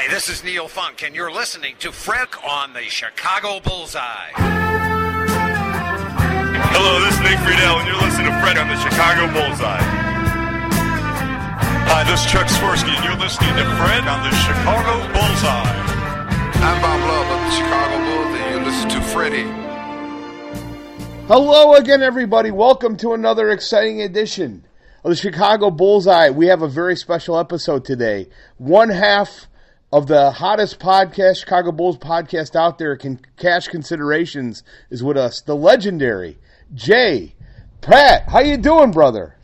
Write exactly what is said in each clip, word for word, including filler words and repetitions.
Hi, this is Neil Funk, and you're listening to Fred on the Chicago Bullseye. Hello, this is Nick Friedel, and you're listening to Fred on the Chicago Bullseye. Hi, this is Chuck Swirsky, and you're listening to Fred on the Chicago Bullseye. I'm Bob Love of the Chicago Bulls, and you listen to Freddie. Hello again, everybody. Welcome to another exciting edition of the Chicago Bullseye. We have a very special episode today. One half of the hottest podcast, Chicago Bulls podcast out there, can cash considerations, is with us. The legendary Jay Pratt. How you doing, brother?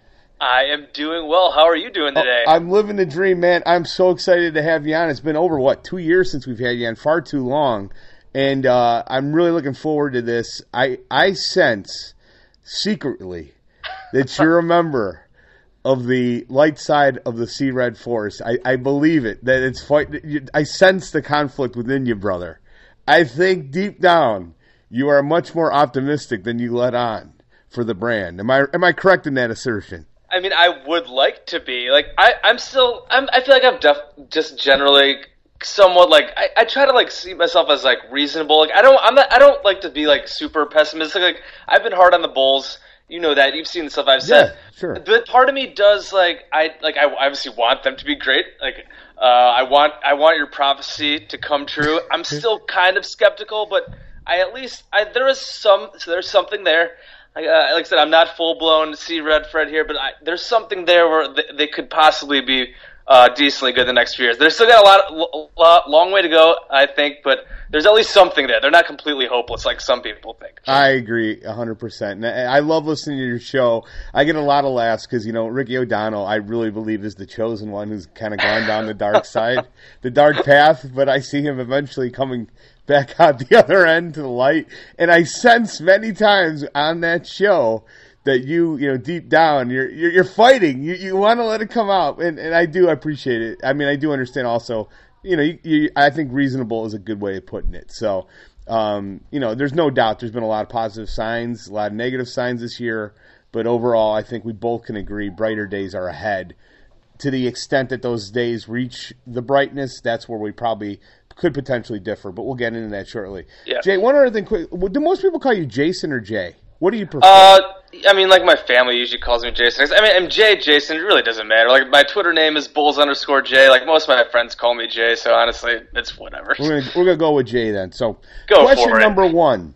I am doing well. How are you doing today? Oh, I'm living the dream, man. I'm so excited to have you on. It's been over, what, two years since we've had you on, far too long. And uh, I'm really looking forward to this. I, I sense secretly that you're a member of the light side of the Sea Red Force. I, I believe it. That it's fight. I sense the conflict within you, brother. I think deep down you are much more optimistic than you let on for the brand. Am I am I correct in that assertion? I mean, I would like to be. Like, I, I'm still. I'm. I feel like I'm def- just generally somewhat like I, I try to like see myself as like reasonable. Like I don't. I'm not. I don't like to be like super pessimistic. Like I've been hard on the Bulls. You know that. You've seen the stuff I've said. Yeah, sure. But part of me does like I like I obviously want them to be great. Like uh, I want I want your prophecy to come true. I'm still kind of skeptical, but I at least I, there is some so there's something there. Like, uh, like I said, I'm not full blown Sea Red Fred here, but I, there's something there where they, they could possibly be uh, decently good the next few years. They're still got a lot, lot long way to go, I think, but there's at least something there. They're not completely hopeless like some people think. I agree one hundred percent. And I love listening to your show. I get a lot of laughs because, you know, Ricky O'Donnell, I really believe, is the chosen one who's kind of gone down the dark side, the dark path, but I see him eventually coming back out the other end to the light. And I sense many times on that show that you, you know, deep down, you're you're, you're fighting. You you want to let it come out, and, and I do appreciate it. I mean, I do understand also, you know, you, you, I think reasonable is a good way of putting it. So, um, you know, there's no doubt there's been a lot of positive signs, a lot of negative signs this year, but overall, I think we both can agree brighter days are ahead. To the extent that those days reach the brightness, that's where we probably could potentially differ, but we'll get into that shortly. Yeah. Jay, one other thing quick. Do most people call you Jason or Jay? What do you prefer? Uh, I mean, like my family usually calls me Jason. I mean, I'm Jay, Jason. It really doesn't matter. Like my Twitter name is Bulls underscore Jay. Like most of my friends call me Jay. So honestly, it's whatever. We're gonna, we're gonna go with Jay then. So, go question for it. number one: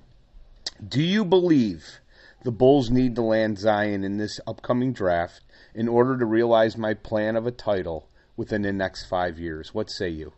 do you believe the Bulls need to land Zion in this upcoming draft in order to realize my plan of a title within the next five years? What say you?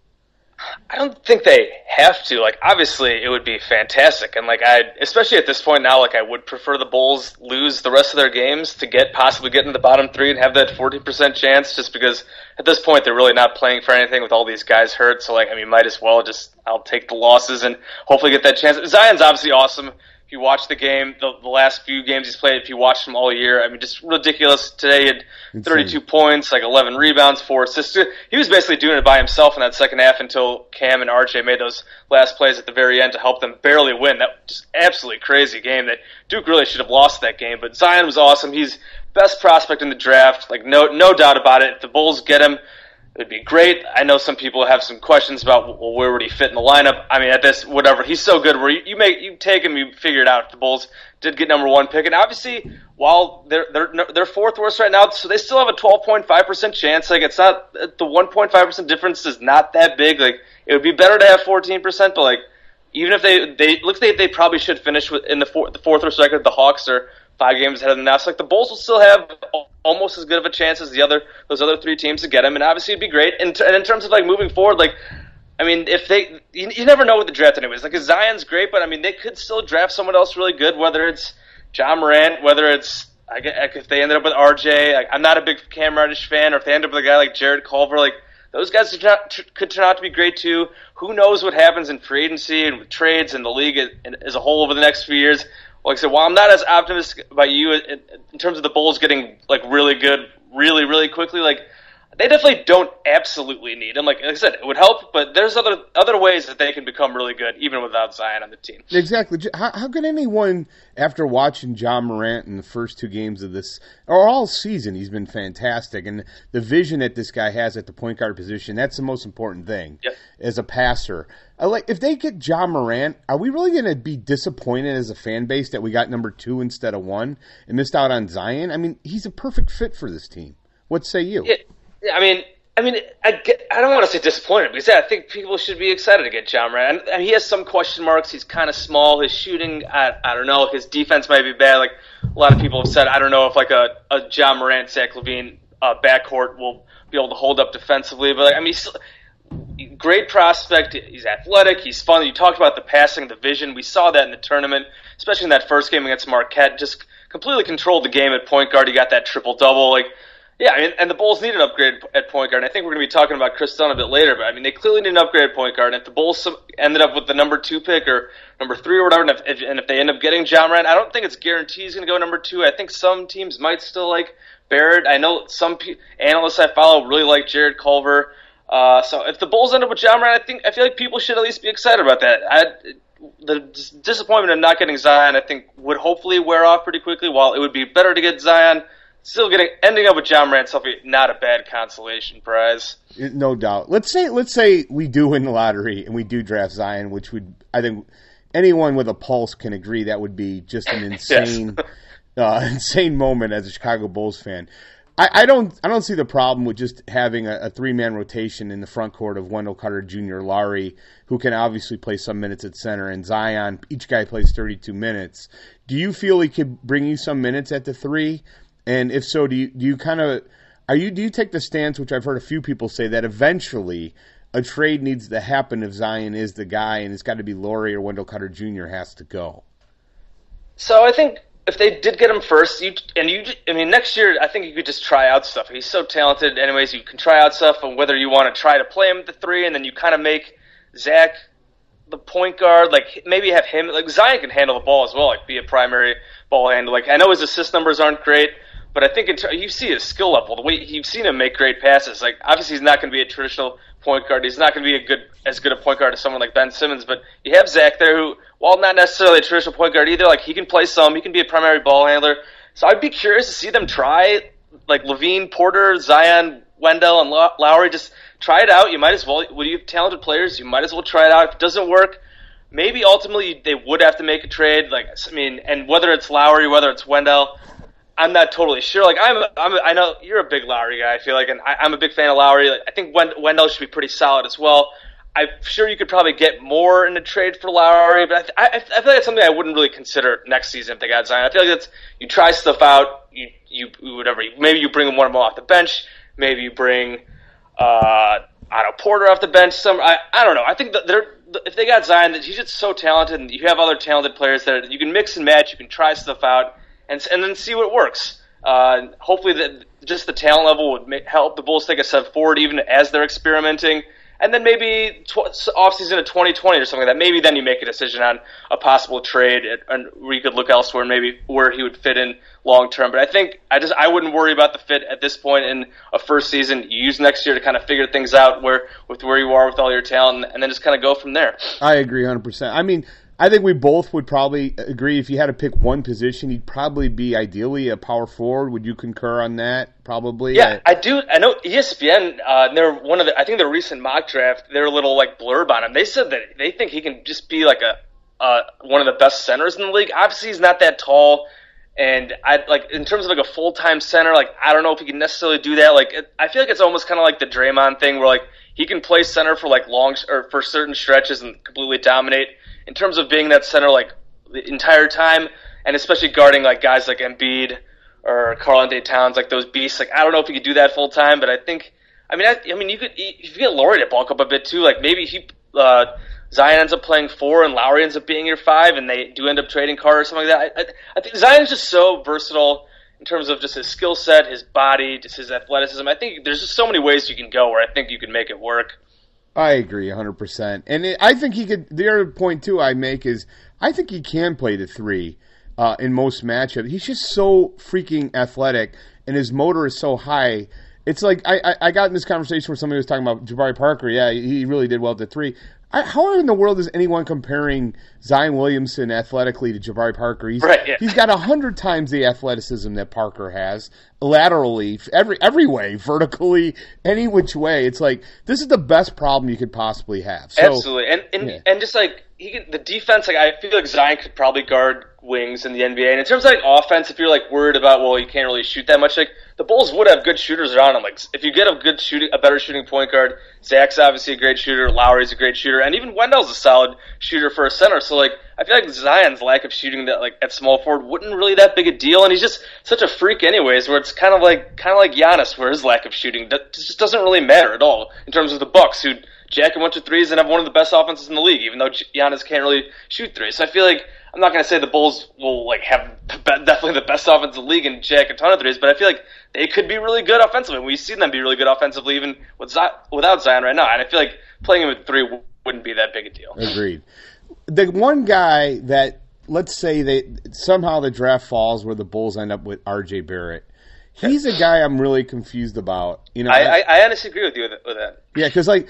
I don't think they have to. Like, obviously, it would be fantastic, and like I, especially at this point now, like I would prefer the Bulls lose the rest of their games to get possibly get into the bottom three and have that fourteen percent chance. Just because at this point they're really not playing for anything with all these guys hurt. So like, I mean, might as well just I'll take the losses and hopefully get that chance. Zion's obviously awesome. If you watch the game, the, the last few games he's played, if you watched him all year, I mean, just ridiculous. Today he had thirty-two points, like eleven rebounds, four assists. He was basically doing it by himself in that second half until Cam and R J made those last plays at the very end to help them barely win. That was just absolutely crazy game that Duke really should have lost that game. But Zion was awesome. He's best prospect in the draft, like no no doubt about it. If the Bulls get him, it'd be great. I know some people have some questions about, well, where would he fit in the lineup? I mean, at this, whatever. He's so good where you, you make you take him, you figure it out. The Bulls did get number one pick, and obviously, while they're they're they're fourth worst right now, so they still have a twelve point five percent chance. Like it's not the one point five percent difference is not that big. Like it would be better to have fourteen percent, but like even if they they looks like they probably should finish with, in the four, the fourth worst record. The Hawks are five games ahead of them now. So like the Bulls will still have almost as good of a chance as the other those other three teams to get him, and obviously it'd be great. And, t- and in terms of like moving forward, like I mean, if they you, you never know with the draft anyways. Like Zion's great, but I mean they could still draft someone else really good, whether it's John Morant, whether it's I guess, if they ended up with R J. Like, I'm not a big Cam Reddish fan, or if they end up with a guy like Jared Culver, like those guys could turn, out, could turn out to be great too. Who knows what happens in free agency and with trades and the league as a whole over the next few years. Like I said, while I'm not as optimistic about you in, in terms of the Bulls getting like really good, really, really quickly, like they definitely don't absolutely need him. Like I said, it would help, but there's other other ways that they can become really good even without Zion on the team. Exactly. How, how can anyone, after watching Ja Morant in the first two games of this, or all season, he's been fantastic, and the vision that this guy has at the point guard position, that's the most important thing yep. as a passer. I like if they get Ja Morant, are we really going to be disappointed as a fan base that we got number two instead of one and missed out on Zion? I mean, he's a perfect fit for this team. What say you? Yeah. I mean, I mean, I, get, I don't want to say disappointed because yeah, I think people should be excited to get Ja Morant. And, and he has some question marks. He's kind of small. His shooting, I, I don't know. His defense might be bad. Like a lot of people have said, I don't know if like a, a Ja Morant, Zach LaVine uh, backcourt will be able to hold up defensively. But like, I mean, he's still, great prospect. He's athletic. He's fun. You talked about the passing, the vision. We saw that in the tournament, especially in that first game against Marquette. Just completely controlled the game at point guard. He got that triple double. Like. Yeah, I mean, and the Bulls need an upgrade at point guard. And I think we're going to be talking about Chris Dunn a bit later, but I mean, they clearly need an upgrade at point guard. And if the Bulls ended up with the number two pick or number three or whatever, and if, if, and if they end up getting Ja Morant, I don't think it's guaranteed he's going to go number two. I think some teams might still like Barrett. I know some pe- analysts I follow really like Jared Culver. Uh, so if the Bulls end up with Ja Morant, I think I feel like people should at least be excited about that. I, the disappointment of not getting Zion, I think, would hopefully wear off pretty quickly. While it would be better to get Zion. Still getting ending up with Ja Morant, not a bad consolation prize. No doubt. Let's say let's say we do win the lottery and we do draft Zion, which would I think anyone with a pulse can agree that would be just an insane, uh, insane moment as a Chicago Bulls fan. I, I don't I don't see the problem with just having a, a three man rotation in the front court of Wendell Carter Junior, Lowry, who can obviously play some minutes at center, and Zion. Each guy plays thirty-two minutes. Do you feel he could bring you some minutes at the three? And if so, do you do you kind of are you do you take the stance, which I've heard a few people say, that eventually a trade needs to happen if Zion is the guy, and it's got to be Lowry or Wendell Carter Junior has to go? So I think if they did get him first, you and you, I mean, next year I think you could just try out stuff. He's so talented, anyways. You can try out stuff, and whether you want to try to play him at the three, and then you kind of make Zach the point guard, like maybe have him, like Zion can handle the ball as well, like be a primary ball handler. Like I know his assist numbers aren't great. But I think in ter- you see his skill level, the way you've seen him make great passes. Like obviously, he's not going to be a traditional point guard. He's not going to be a good as good a point guard as someone like Ben Simmons. But you have Zach there, who, while not necessarily a traditional point guard either, like he can play some. He can be a primary ball handler. So I'd be curious to see them try like LaVine, Porter, Zion, Wendell, and Lowry. Just try it out. You might as well. When you have talented players, you might as well try it out. If it doesn't work, maybe ultimately they would have to make a trade. Like I mean, and whether it's Lowry, whether it's Wendell. I'm not totally sure. Like I'm, I'm, I know you're a big Lowry guy. I feel like, and I, I'm a big fan of Lowry. Like, I think Wendell should be pretty solid as well. I'm sure you could probably get more in a trade for Lowry, but I, I, I feel like it's something I wouldn't really consider next season if they got Zion. I feel like that's you try stuff out. You, you, whatever. Maybe you bring one of them off the bench. Maybe you bring uh, Otto Porter off the bench. Some, I, I don't know. I think that they're if they got Zion, that he's just so talented, and you have other talented players there. You can mix and match. You can try stuff out. And and then see what works. Uh, hopefully, that just the talent level would make, help the Bulls take a step forward, even as they're experimenting. And then maybe tw- offseason of twenty twenty or something like that. Maybe then you make a decision on a possible trade, and where you could look elsewhere, maybe where he would fit in long term. But I think I just I wouldn't worry about the fit at this point in a first season. You use next year to kind of figure things out where with where you are with all your talent, and, and then just kind of go from there. I agree one hundred percent. I mean. I think we both would probably agree if you had to pick one position, he'd probably be ideally a power forward. Would you concur on that? Probably. Yeah, I do. I know E S P N. Uh, they're one of the. I think their recent mock draft. Their little like blurb on him. They said that they think he can just be like a uh, one of the best centers in the league. Obviously, he's not that tall, and I like in terms of like a full time center. Like I don't know if he can necessarily do that. Like it, I feel like it's almost kind of like the Draymond thing, where like he can play center for like long or for certain stretches and completely dominate. In terms of being that center like the entire time, and especially guarding like guys like Embiid or Karl-Anthony Towns, like those beasts. Like I don't know if he could do that full time, but I think, I mean, I, I mean, you could if you get Lowry to bulk up a bit too. Like maybe he uh, Zion ends up playing four and Lowry ends up being your five, and they do end up trading Carter or something like that. I, I, I think Zion's just so versatile in terms of just his skill set, his body, just his athleticism. I think there's just so many ways you can go where I think you can make it work. I agree one hundred percent. And it, I think he could – the other point, too, I make is I think he can play the three uh, in most matchups. He's just so freaking athletic, and his motor is so high. it's like I, I, I got in this conversation where somebody was talking about Jabari Parker. Yeah, he really did well at the three. I, how in the world is anyone comparing Zion Williamson athletically to Jabari Parker? He's, right, yeah. he's got a hundred times the athleticism that Parker has, laterally, every every way, vertically, any which way. It's like this is the best problem you could possibly have. So, Absolutely, and and, yeah. and just like he could, the defense, like I feel like Zion could probably guard wings in the N B A. And in terms of like offense, if you're like worried about well, you can't really shoot that much, like the Bulls would have good shooters around him. Like if you get a good shooting, a better shooting point guard, Zach's obviously a great shooter, Lowry's a great shooter, and even Wendell's a solid shooter for a center. So like I feel like Zion's lack of shooting that like at small forward wouldn't really that big a deal, and he's just such a freak anyways. Where it's kind of like kind of like Giannis, where his lack of shooting that just doesn't really matter at all in terms of the Bucks, who jack a bunch of threes and have one of the best offenses in the league, even though Giannis can't really shoot threes. So I feel like I'm not going to say the Bulls will like have definitely the best offense in the league and jack a ton of threes, but I feel like they could be really good offensively. We've seen them be really good offensively even with Z- without Zion right now, and I feel like playing him at three wouldn't be that big a deal. Agreed. The one guy that, let's say they somehow the draft falls where the Bulls end up with R J Barrett. He's a guy I'm really confused about. You know, I, I, I honestly agree with you with, with that. Yeah, because like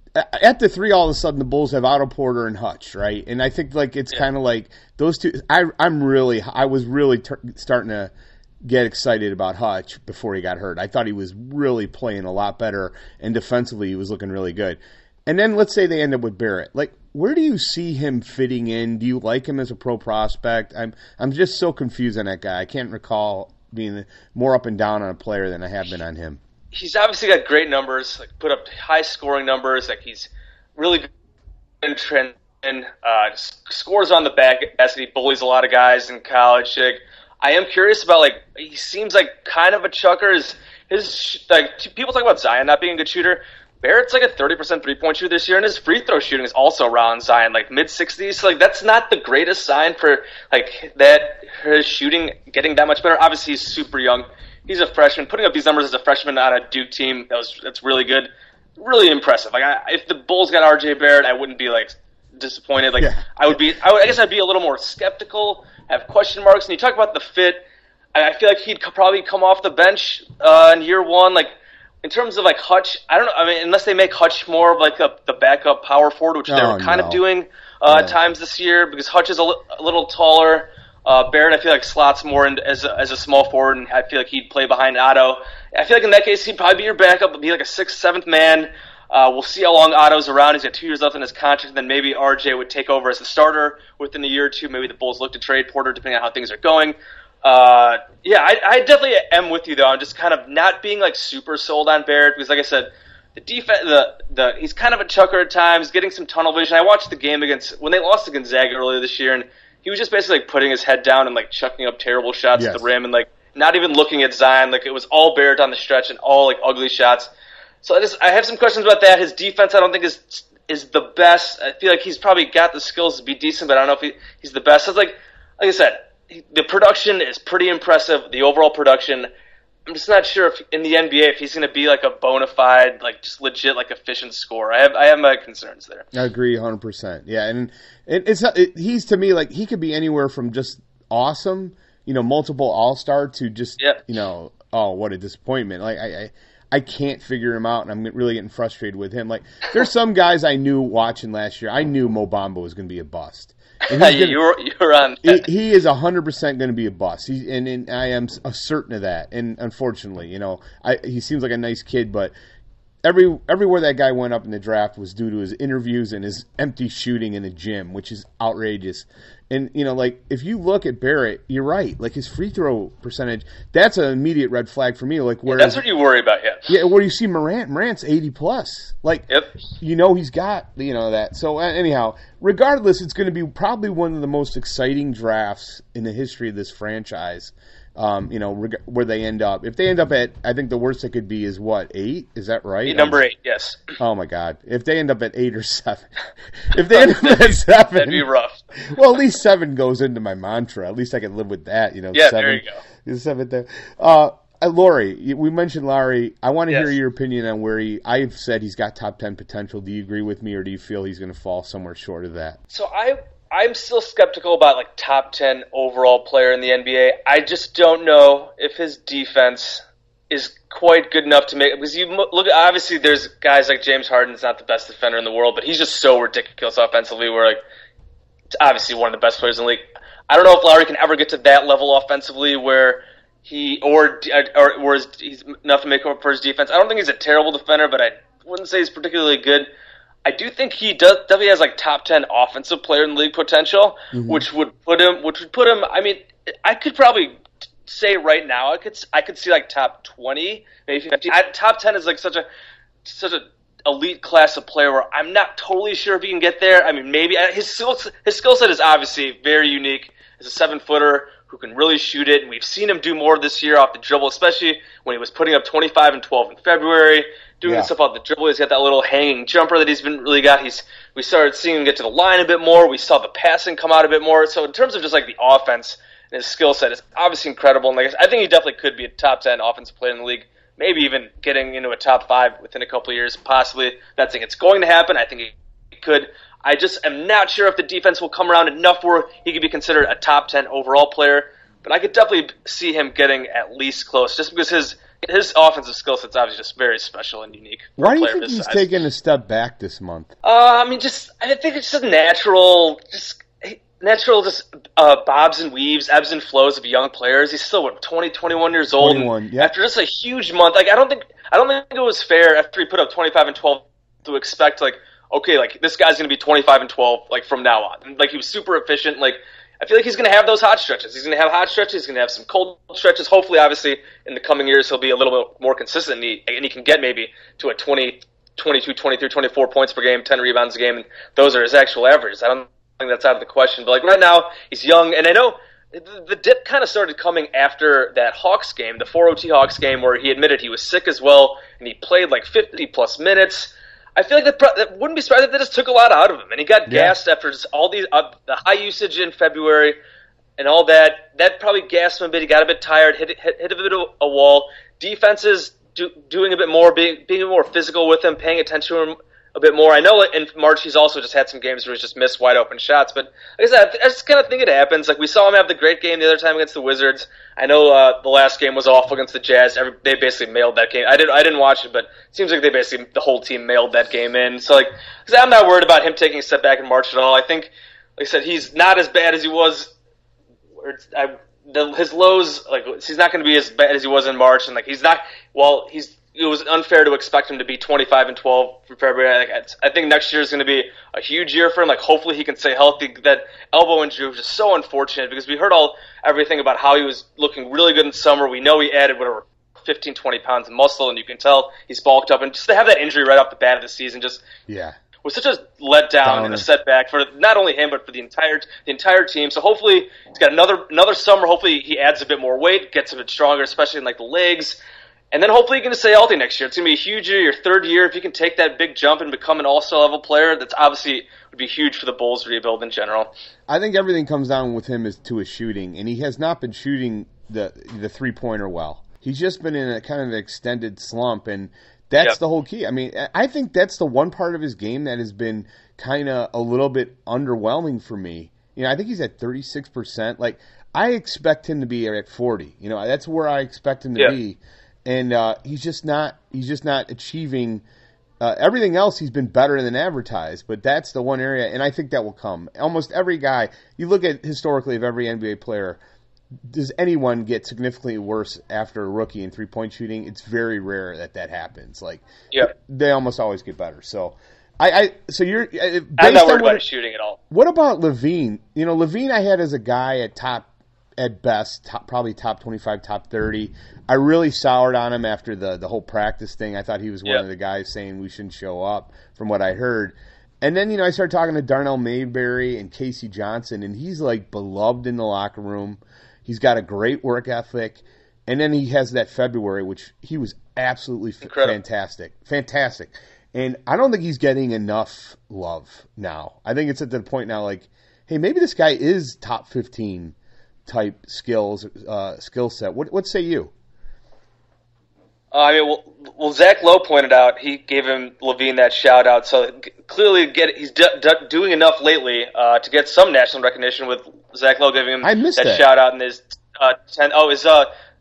at the three, all of a sudden the Bulls have Otto Porter and Hutch, right? And I think like it's yeah. kind of like those two. I I'm really I was really ter- starting to get excited about Hutch before he got hurt. I thought he was really playing a lot better, and defensively he was looking really good. And then let's say they end up with Barrett. Like, where do you see him fitting in? Do you like him as a pro prospect? I'm I'm just so confused on that guy. I can't recall being more up and down on a player than I have been on him. He's obviously got great numbers, like put up high scoring numbers. Like he's really good in trend, uh, scores on the basket. He bullies a lot of guys in college. Like, I am curious about like he seems like kind of a chucker. His, his like people talk about Zion not being a good shooter. Barrett's like a thirty percent three-point shooter this year, and his free throw shooting is also around Zion, like mid-sixties. So, like, that's not the greatest sign for, like, that his shooting getting that much better. Obviously, he's super young. He's a freshman. Putting up these numbers as a freshman on a Duke team, that was that's really good. Really impressive. Like, I, if the Bulls got R J Barrett, I wouldn't be, like, disappointed. Like, yeah. I would be – I guess I'd be a little more skeptical, have question marks. And you talk about the fit, I feel like he'd probably come off the bench uh, in year one, like – in terms of, like, Hutch, I don't know. I mean, unless they make Hutch more of, like, a, the backup power forward, which oh, they were kind no. of doing uh, yeah. at times this year, because Hutch is a, li- a little taller. Uh, Barrett, I feel like, slots more in, as, a, as a small forward, and I feel like he'd play behind Otto. I feel like in that case, he'd probably be your backup, be like a sixth, seventh man. Uh, we'll see how long Otto's around. He's got two years left in his contract, and then maybe R J would take over as the starter within a year or two. Maybe the Bulls look to trade Porter, depending on how things are going. Uh, yeah, I, I definitely am with you though. I'm just kind of not being like super sold on Barrett because, like I said, the defense, the the he's kind of a chucker at times, getting some tunnel vision. I watched the game against when they lost to Gonzaga earlier this year, and he was just basically like putting his head down and like chucking up terrible shots yes. at the rim and like not even looking at Zion. Like it was all Barrett on the stretch and all like ugly shots. So I just I have some questions about that. His defense, I don't think is is the best. I feel like he's probably got the skills to be decent, but I don't know if he, he's the best. So it's like like I said. The production is pretty impressive. The overall production, I'm just not sure if in the N B A if he's going to be like a bona fide, like just legit, like efficient scorer. I have I have my concerns there. I agree one hundred percent. Yeah, and it, it's it, he's to me like he could be anywhere from just awesome, you know, multiple All Star to just yep. you know, oh what a disappointment. Like I, I I can't figure him out, and I'm really getting frustrated with him. Like there's some guys I knew watching last year. I knew Mo Bamba was going to be a bust. Gonna, you're you're on. He, he is a hundred percent going to be a bust. He, and, and I am certain of that. And unfortunately, you know, I, he seems like a nice kid, but every everywhere that guy went up in the draft was due to his interviews and his empty shooting in the gym, which is outrageous. And you know, like if you look at Barrett, you're right. Like his free throw percentage, that's an immediate red flag for me. Like where yeah, that's what you worry about, yeah. Yeah, where you see Morant, Morant's eighty plus. Like, yep. you know, he's got you know that. So uh, anyhow, regardless, it's going to be probably one of the most exciting drafts in the history of this franchise. Um, you know, reg- where they end up. If they end up at, I think the worst it could be is what, eight? Is that right? Number eight, yes. Oh my God! If they end up at eight or seven, if they end up at seven, that'd be rough. Well, at least seven goes into my mantra. At least I can live with that. You know, yeah, seven, there you go. Seven there. Uh, uh, Laurie, we mentioned Lowry. I want to yes. hear your opinion on where he. I've said he's got top ten potential. Do you agree with me, or do you feel he's going to fall somewhere short of that? So I. I'm still skeptical about like top ten overall player in the N B A. I just don't know if his defense is quite good enough to make, because you look, obviously there's guys like James Harden's not the best defender in the world, but he's just so ridiculous offensively, where like, it's obviously one of the best players in the league. I don't know if Lowry can ever get to that level offensively where he, or, or, or he's enough to make up for his defense. I don't think he's a terrible defender, but I wouldn't say he's particularly good. I do think he does definitely has like top ten offensive player in the league potential, mm-hmm. which would put him, which would put him, I mean, I could probably say right now, I could I could see like top twenty, maybe fifteen. I, top ten is like such a such a elite class of player where I'm not totally sure if he can get there. I mean, maybe his skill his skill set is obviously very unique. He's a seven footer who can really shoot it, and we've seen him do more this year off the dribble, especially when he was putting up twenty-five and twelve in February, doing yeah. stuff off the dribble. He's got that little hanging jumper that he's been really got. He's we started seeing him get to the line a bit more. We saw the passing come out a bit more. So in terms of just like the offense, his skill set is obviously incredible, and like I think he definitely could be a top ten offensive player in the league. Maybe even getting into a top five within a couple of years, possibly. Not saying it's going to happen. I think he could. I just am not sure if the defense will come around enough where he could be considered a top ten overall player. But I could definitely see him getting at least close, just because his his offensive skill set's obviously just very special and unique. Why do you think he's size. taking a step back this month? Uh, I mean, just I think it's just natural, just. Natural just uh, bobs and weaves, ebbs and flows of young players. He's still what twenty, twenty-one years old. twenty-one, yeah. After just a huge month, like I don't think I don't think it was fair after he put up twenty-five and twelve to expect like okay, like this guy's gonna be twenty-five and twelve like from now on. Like he was super efficient. Like I feel like he's gonna have those hot stretches. He's gonna have hot stretches. He's gonna have some cold stretches. Hopefully, obviously, in the coming years, he'll be a little bit more consistent and he, and he can get maybe to a twenty, twenty-two, twenty-three, twenty-four points per game, ten rebounds a game, and those are his actual averages. I don't. I think that's out of the question, but like right now he's young, and I know the dip kind of started coming after that Hawks game, the four O T Hawks game, where he admitted he was sick as well, and he played like fifty plus minutes. I feel like that, pro- that wouldn't be surprised if that just took a lot out of him, and he got yeah. gassed after just all these uh, the high usage in February and all that. That probably gassed him a bit. He got a bit tired, hit hit, hit a bit of a wall. Defenses do, doing a bit more, being being more physical with him, paying attention to him a bit more. I know in March he's also just had some games where he's just missed wide open shots, but like I said, I just kind of think it happens. Like we saw him have the great game the other time against the Wizards. I know uh, the last game was awful against the Jazz. Every, they basically mailed that game. I didn't I didn't watch it, but it seems like they basically the whole team mailed that game in. So like, cause I'm not worried about him taking a step back in March at all. I think, like I said, he's not as bad as he was. I, the, his lows, like he's not going to be as bad as he was in March, and like he's not. Well, he's. It was unfair to expect him to be twenty-five and twelve for February. I think next year is going to be a huge year for him. Like, hopefully he can stay healthy. That elbow injury was just so unfortunate because we heard all everything about how he was looking really good in summer. We know he added whatever fifteen, twenty pounds of muscle, and you can tell he's bulked up. And just to have that injury right off the bat of the season just yeah was such a letdown Down. and a setback for not only him but for the entire the entire team. So hopefully he's got another another summer. Hopefully he adds a bit more weight, gets a bit stronger, especially in like the legs. And then hopefully you can stay healthy next year. It's going to be a huge year, your third year. If you can take that big jump and become an all-star level player, that's obviously would be huge for the Bulls rebuild in general. I think everything comes down with him is to his shooting, and he has not been shooting the the three-pointer well. He's just been in a kind of an extended slump, and that's yep. the whole key. I mean, I think that's the one part of his game that has been kind of a little bit underwhelming for me. You know, I think he's at thirty-six percent. Like, I expect him to be at forty. You know, that's where I expect him to yep. be. And uh, he's just not he's just not achieving uh, everything else. He's been better than advertised, but that's the one area, and I think that will come. Almost every guy, you look at historically of every N B A player, does anyone get significantly worse after a rookie in three-point shooting? It's very rare that that happens. Like, yeah. they almost always get better. So, I, I so you're based I'm not worried what, about his shooting at all. What about LaVine? You know, LaVine I had as a guy at top. At best, top, probably top twenty-five, top thirty. I really soured on him after the, the whole practice thing. I thought he was one yep. of the guys saying we shouldn't show up, from what I heard. And then, you know, I started talking to Darnell Mayberry and Casey Johnson, and he's, like, beloved in the locker room. He's got a great work ethic. And then he has that February, which he was absolutely f- fantastic. Fantastic. And I don't think he's getting enough love now. I think it's at the point now, like, hey, maybe this guy is top fifteen type skills, uh, skill set. What what say you? Uh, I mean, well, well, Zach Lowe pointed out he gave him LaVine that shout out. So g- clearly, get he's d- d- doing enough lately uh, to get some national recognition. With Zach Lowe giving him I missed that, that shout out in his uh, ten. Oh, his uh,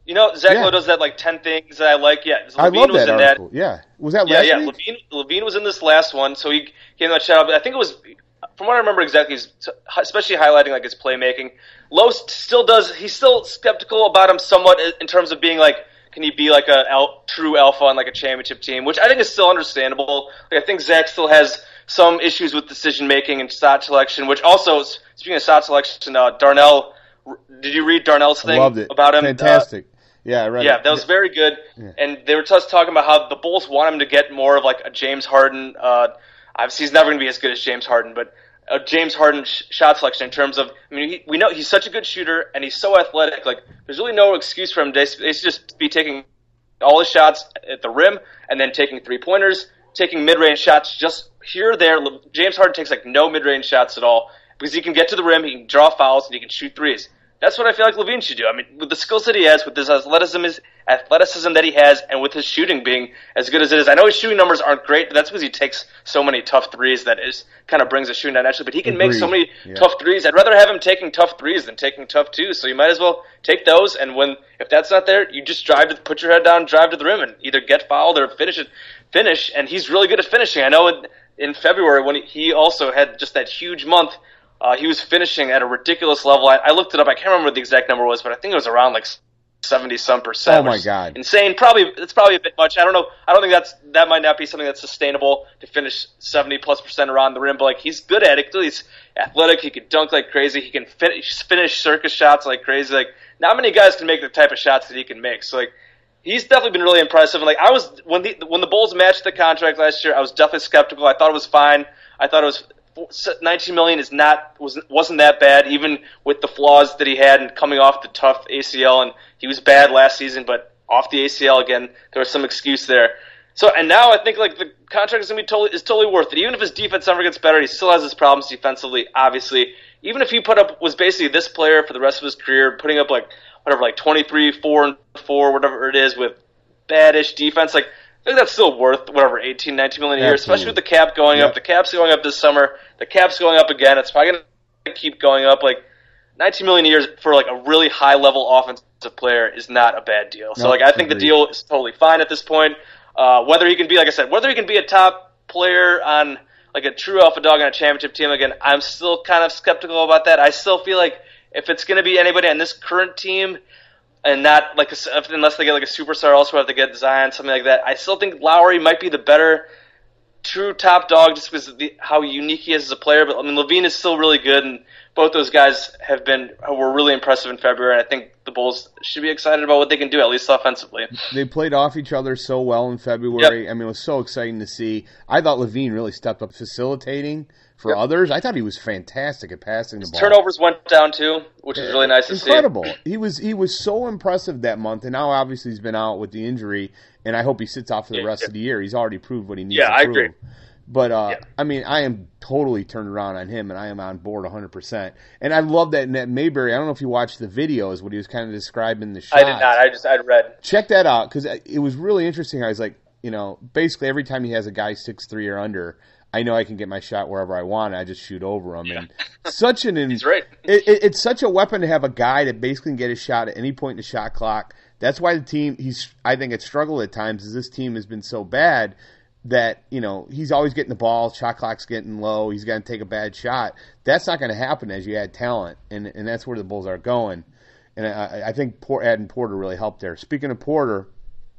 You know, Zach Yeah. Lowe does that like ten things that I like. Yeah, I Levine love was that in article. Yeah. Was that Yeah, last yeah. week? Levine, Levine was in this last one, so he gave that shout out. But I think it was, from what I remember exactly, he's especially highlighting like his playmaking. Lowe still does. He's still skeptical about him somewhat in terms of being like, can he be like a al- true alpha on like a championship team? Which I think is still understandable. Like, I think Zach still has some issues with decision making and shot selection. Which also, speaking of shot selection, uh, Darnell. Did you read Darnell's thing I loved it. about him? Fantastic. Uh, yeah, I read yeah, it. that was very good. Yeah. And they were just talking about how the Bulls want him to get more of like a James Harden. Uh, obviously, he's never going to be as good as James Harden, but a James Harden sh- shot selection in terms of, I mean, he, we know he's such a good shooter and he's so athletic. Like, there's really no excuse for him to they should just be taking all his shots at the rim and then taking three pointers, taking mid range shots just here or there. James Harden takes like no mid range shots at all because he can get to the rim, he can draw fouls, and he can shoot threes. That's what I feel like Levine should do. I mean, with the skills that he has, with his athleticism, his athleticism that he has, and with his shooting being as good as it is. I know his shooting numbers aren't great, but that's because he takes so many tough threes that is kind of brings the shooting down naturally. But he can make so many Yeah. tough threes. I'd rather have him taking tough threes than taking tough twos. So you might as well take those. And when if that's not there, you just drive to put your head down, drive to the rim, and either get fouled or finish it. Finish, and he's really good at finishing. I know in, in February when he, he also had just that huge month. Uh, he was finishing at a ridiculous level. I, I looked it up. I can't remember what the exact number was, but I think it was around like seventy some percent. Oh my which is God. insane! Probably it's probably a bit much. I don't know. I don't think that's that might not be something that's sustainable to finish seventy plus percent around the rim. But like he's good at it. He's athletic. He can dunk like crazy. He can finish finish circus shots like crazy. Like not many guys can make the type of shots that he can make. So like he's definitely been really impressive. And like I was when the when the Bulls matched the contract last year, I was definitely skeptical. I thought it was fine. I thought it was. nineteen million is not wasn't wasn't that bad, even with the flaws that he had and coming off the tough A C L. And he was bad last season, but off the A C L again, there was some excuse there. So and now I think like the contract is gonna be totally is totally worth it. Even if his defense never gets better, he still has his problems defensively. Obviously, even if he put up was basically this player for the rest of his career, putting up like whatever like twenty-three, four and four, whatever it is, with bad-ish defense, like. I think that's still worth whatever eighteen, nineteen million a year, Absolutely. especially with the cap going Yep. up. The cap's going up this summer. The cap's going up again. It's probably going to keep going up. Like nineteen million a year for like a really high level offensive player is not a bad deal. So No, like I think the agreed. deal is totally fine at this point. Uh, whether he can be, like I said, whether he can be a top player on like a true alpha dog on a championship team again, I'm still kind of skeptical about that. I still feel like if it's going to be anybody on this current team. And not like a, unless they get like a superstar elsewhere, if they get Zion, something like that. I still think Lowry might be the better true top dog just because of the, how unique he is as a player. But I mean, Levine is still really good, and both those guys have been were really impressive in February. And I think the Bulls should be excited about what they can do, at least offensively. They played off each other so well in February. Yep. I mean, it was so exciting to see. I thought Levine really stepped up facilitating for Yep. others. I thought he was fantastic at passing the His ball. turnovers went down too, which is really nice to see. Incredible. He was he was so impressive that month, and now obviously he's been out with the injury, and I hope he sits out for the Yeah, rest yeah. of the year. He's already proved what he needs Yeah, to I prove. agree. But, uh, Yeah. I mean, I am totally turned around on him, and I am on board one hundred percent. And I love that Ned Mayberry, I don't know if you watched the videos, what he was kind of describing the shots. I did not. I just I'd read. Check that out, because it was really interesting. I was like, you know, basically every time he has a guy six three or under, I know I can get my shot wherever I want. I just shoot over him. Yeah. And such an He's right. It, it, it's such a weapon to have a guy that basically can get a shot at any point in the shot clock. That's why the team he's I think it's struggled at times is this team has been so bad that, you know, he's always getting the ball, shot clock's getting low, he's going to take a bad shot. That's not going to happen as you add talent, and and that's where the Bulls are going. And I, I think Port, adding Porter really helped there. Speaking of Porter,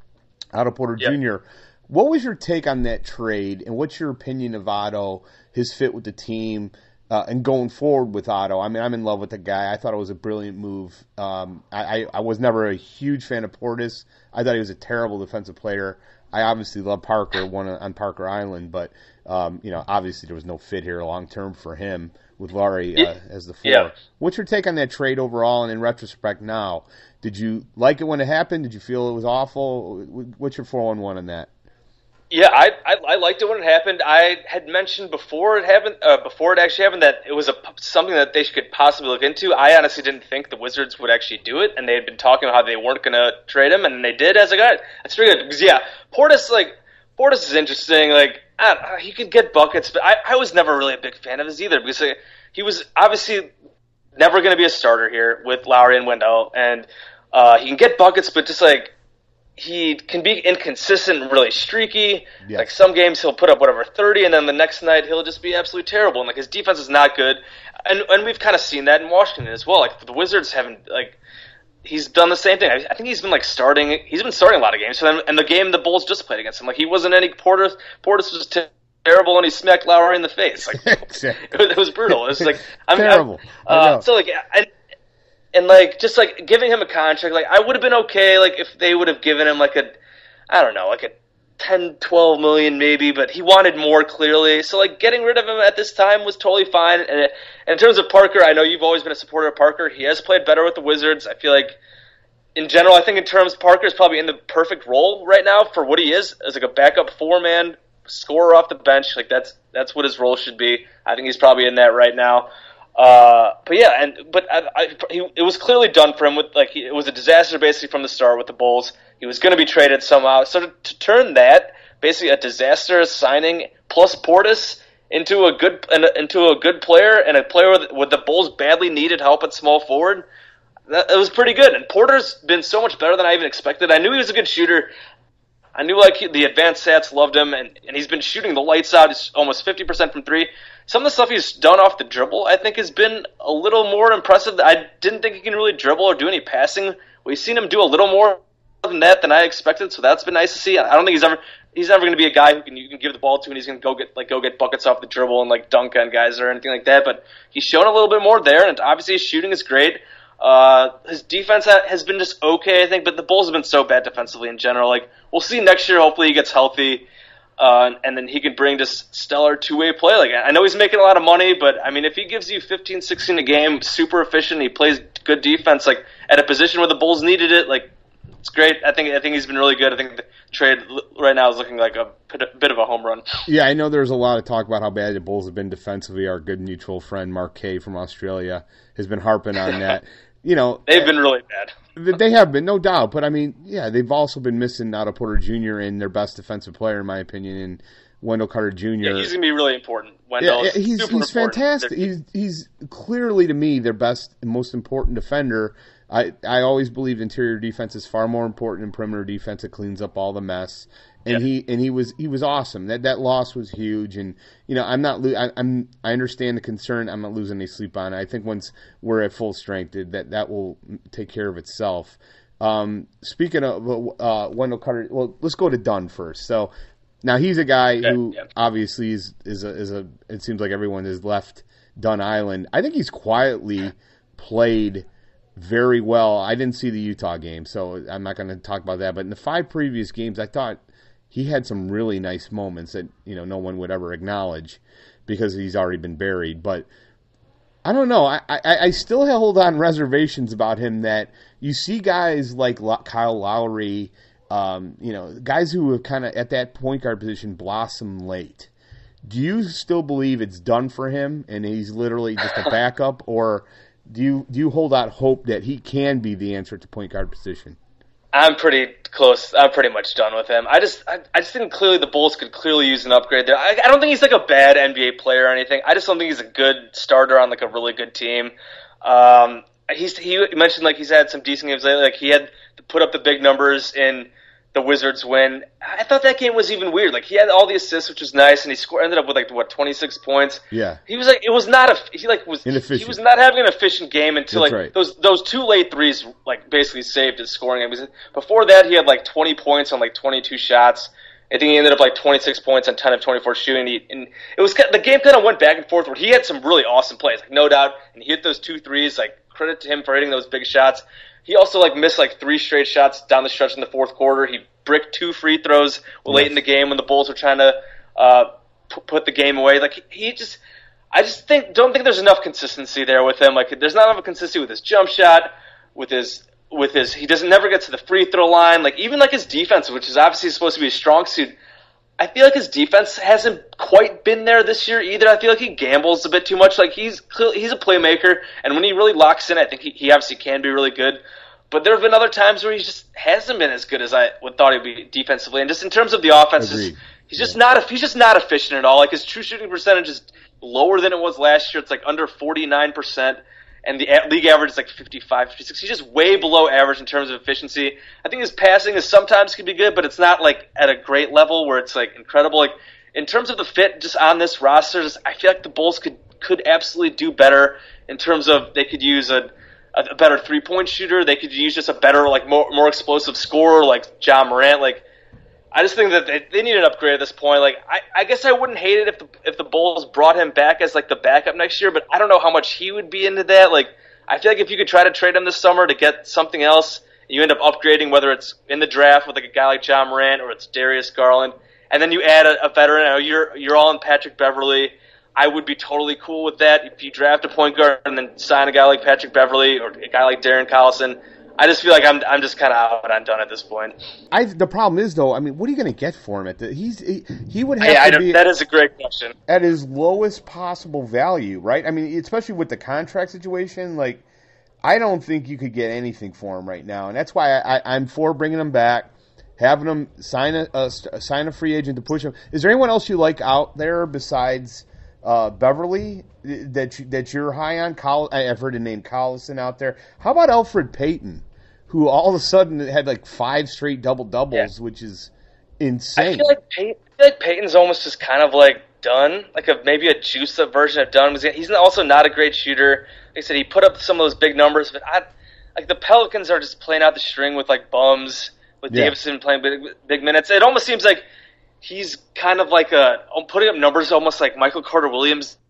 Otto Porter Yep. Junior, what was your take on that trade, and what's your opinion of Otto, his fit with the team, uh, and going forward with Otto? I mean, I'm in love with the guy. I thought it was a brilliant move. Um, I, I, I was never a huge fan of Portis. I thought he was a terrible defensive player. I obviously love Parker, one on Parker Island, but um, you know, obviously there was no fit here long term for him with Laurie uh, as the four. Yeah. What's your take on that trade overall, and in retrospect now? Did you like it when it happened? Did you feel it was awful? What's your four one one on that? Yeah, I, I I liked it when it happened. I had mentioned before it happened, uh, before it actually happened, that it was a something that they could possibly look into. I honestly didn't think the Wizards would actually do it, and they had been talking about how they weren't going to trade him, and they did. As a guy, that's pretty good. Because yeah, Portis like Portis is interesting. Like I don't know, he could get buckets, but I, I was never really a big fan of his either because like, he was obviously never going to be a starter here with Lowry and Wendell, and Uh, he can get buckets, but just like he can be inconsistent and really streaky. Yes. Like some games he'll put up whatever thirty, and then the next night he'll just be absolutely terrible. And like his defense is not good, and and we've kind of seen that in Washington as well. Like the Wizards haven't like he's done the same thing. I, I think he's been like starting. He's been starting a lot of games for them, and the game the Bulls just played against him, like he wasn't any Portis. Portis was t- terrible, and he smacked Lowry in the face. Like exactly. it, was, it was brutal. It was like I'm terrible. I'm, uh, so like and. And, like, just, like, giving him a contract, like, I would have been okay, like, if they would have given him, like, a, I don't know, like a ten, twelve million maybe, but he wanted more clearly. So, like, getting rid of him at this time was totally fine. And, and in terms of Parker, I know you've always been a supporter of Parker. He has played better with the Wizards. I feel like, in general, I think in terms, Parker is probably in the perfect role right now for what he is, as, like, a backup four-man scorer off the bench. Like, that's that's what his role should be. I think he's probably in that right now. Uh, but yeah, and but I, I, he, it was clearly done for him. With like, he, it was a disaster basically from the start with the Bulls. He was going to be traded somehow. So to, to turn that basically a disastrous signing plus Portis into a good into a good player and a player with, with the Bulls badly needed help at small forward, that, it was pretty good. And Porter's been so much better than I even expected. I knew he was a good shooter. I knew like he, the advanced stats loved him, and, and he's been shooting the lights out. He's almost fifty percent from three. Some of the stuff he's done off the dribble, I think, has been a little more impressive. I didn't think he can really dribble or do any passing. We've seen him do a little more than that than I expected, so that's been nice to see. I don't think he's ever he's never going to be a guy who can you can give the ball to and he's going to go get like go get buckets off the dribble and like dunk on guys or anything like that. But he's shown a little bit more there, and obviously his shooting is great. Uh, his defense has been just okay, I think, but the Bulls have been so bad defensively in general. Like, we'll see next year. Hopefully, he gets healthy, uh, and then he can bring just stellar two-way play. Like, I know he's making a lot of money, but I mean, if he gives you fifteen, sixteen a game, super efficient, he plays good defense, like at a position where the Bulls needed it, like it's great. I think I think he's been really good. I think the trade right now is looking like a bit of a home run. Yeah, I know there's a lot of talk about how bad the Bulls have been defensively. Our good mutual friend Mark Kay from Australia has been harping on that. You know, they've been really bad. They have been, no doubt. But I mean, yeah, they've also been missing Otto Porter Junior and their best defensive player, in my opinion, and Wendell Carter Junior Yeah, he's gonna be really important. Wendell, yeah, he's super he's important. fantastic. He's he's clearly to me their best and most important defender. I I always believed interior defense is far more important than perimeter defense. It cleans up all the mess. And yep. he and he was he was awesome. That that loss was huge, and you know I'm not I, I'm I understand the concern. I'm not losing any sleep on it. I think once we're at full strength, that that will take care of itself. Um, speaking of uh, Wendell Carter, well, let's go to Dunn first. So now he's a guy okay, who yeah. obviously is is a, is a. It seems like everyone has left Dunn Island. I think he's quietly played very well. I didn't see the Utah game, so I'm not going to talk about that. But in the five previous games, I thought he had some really nice moments that, you know, no one would ever acknowledge because he's already been buried. But I don't know. I, I, I still hold on reservations about him that you see guys like Kyle Lowry, um, you know, guys who have kind of at that point guard position blossom late. Do you still believe it's done for him and he's literally just a backup, or do you do you hold out hope that he can be the answer to point guard position? I'm pretty close. I'm pretty much done with him. I just, I, I just think clearly the Bulls could clearly use an upgrade there. I, I don't think he's like a bad N B A player or anything. I just don't think he's a good starter on like a really good team. Um, he's he mentioned like he's had some decent games lately. Like he had to put up the big numbers in the Wizards win. I thought that game was even weird. Like he had all the assists, which was nice, and he scored ended up with like what twenty-six points. Yeah, he was like it was not a he like was he was not having an efficient game until That's like right. those those two late threes like basically saved his scoring. It was before that he had like twenty points on like twenty-two shots. I think he ended up like twenty-six points on ten of twenty-four shooting. He, and it was the game kind of went back and forth where he had some really awesome plays, like no doubt, and he hit those two threes. Like credit to him for hitting those big shots. He also like missed like three straight shots down the stretch in the fourth quarter. He bricked two free throws late yes. in the game when the Bulls were trying to uh, p- put the game away. Like he just, I just think don't think there's enough consistency there with him. Like there's not enough consistency with his jump shot, with his with his he doesn't never get to the free throw line. Like even like his defense, which is obviously supposed to be a strong suit. I feel like his defense hasn't quite been there this year either. I feel like he gambles a bit too much. Like he's he's a playmaker, and when he really locks in, I think he, he obviously can be really good. But there have been other times where he just hasn't been as good as I would thought he'd be defensively. And just in terms of the offense, just, he's just yeah. not he's just not efficient at all. Like his true shooting percentage is lower than it was last year. It's like under forty-nine percent. and the a- league average is like fifty-five, fifty-six. He's just way below average in terms of efficiency. I think his passing is sometimes can be good, but it's not like at a great level where it's like incredible. Like in terms of the fit just on this roster, just, I feel like the Bulls could could absolutely do better in terms of they could use a a better three-point shooter. They could use just a better, like, more more explosive scorer like Ja Morant. Like, I just think that they, they need an upgrade at this point. Like, I, I guess I wouldn't hate it if the if the Bulls brought him back as, like, the backup next year, but I don't know how much he would be into that. Like, I feel like if you could try to trade him this summer to get something else, you end up upgrading, whether it's in the draft with, like, a guy like Ja Morant or it's Darius Garland, and then you add a, a veteran. You know, you're, you're all in Patrick Beverley. I would be totally cool with that if you draft a point guard and then sign a guy like Patrick Beverley or a guy like Darren Collison. I just feel like I'm I'm just kind of out and done at this point. I the problem is though, I mean, what are you going to get for him? At the he's he, he would have yeah, to I be that is a great question at his lowest possible value, right? I mean, especially with the contract situation. Like, I don't think you could get anything for him right now, and that's why I, I, I'm for bringing him back, having him sign a, a sign a free agent to push him. Is there anyone else you like out there besides? Uh, Beverly, that you, that you're high on? Col- I've heard the name Collison out there. How about Elfrid Payton, who all of a sudden had like five straight double doubles, yeah. which is insane. I feel like Pay- I feel like Payton's almost just kind of like done, like a maybe a juiced up version of done. He's also not a great shooter. Like I said, he put up some of those big numbers, but I, like the Pelicans are just playing out the string with like bums, with yeah. Davidson playing big, big minutes. It almost seems like he's kind of like a putting up numbers almost like Michael Carter Williams